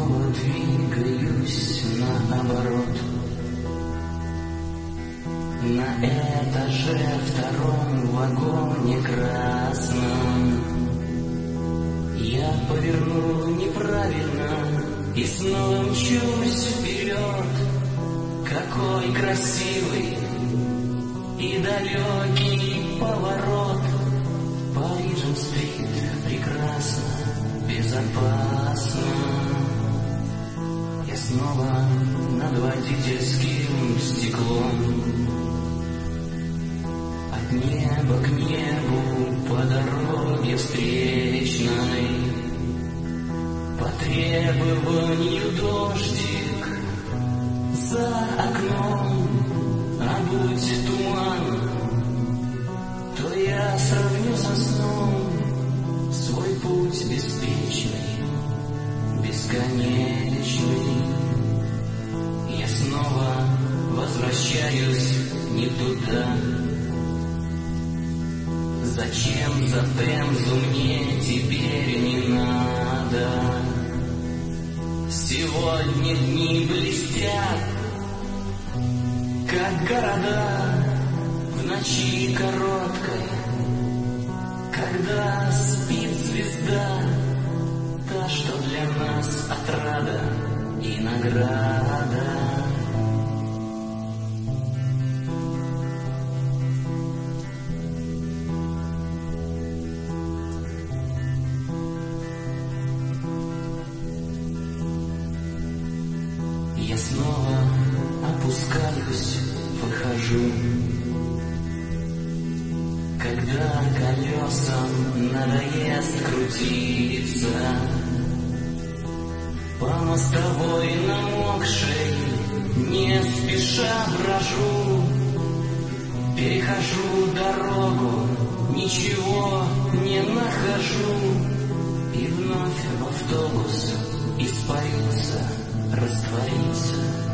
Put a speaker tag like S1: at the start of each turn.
S1: снова двигаюсь наоборот. На этаже втором в вагоне красном я повернул неправильно и снова мчусь вперед. Какой красивый и далекий поворот. Парижен-стрит прекрасно, безопасно. Я снова над водительским стеклом. От неба к небу по дороге встречной, по требованию дождик за окном. А будь туман, то я сравню со сном свой путь беспечный, бесконечный. Я снова возвращаюсь не туда. Зачем за Темзу мне теперь не надо? Сегодня дни блестят, как города в ночи короткой, когда спит звезда, та, что для нас отрада и награда. Я снова опускаюсь, выхожу, когда колесам надоест крутиться. По мостовой намокшей не спеша брожу, перехожу дорогу, ничего не нахожу. И вновь в автобус испарился, растворится.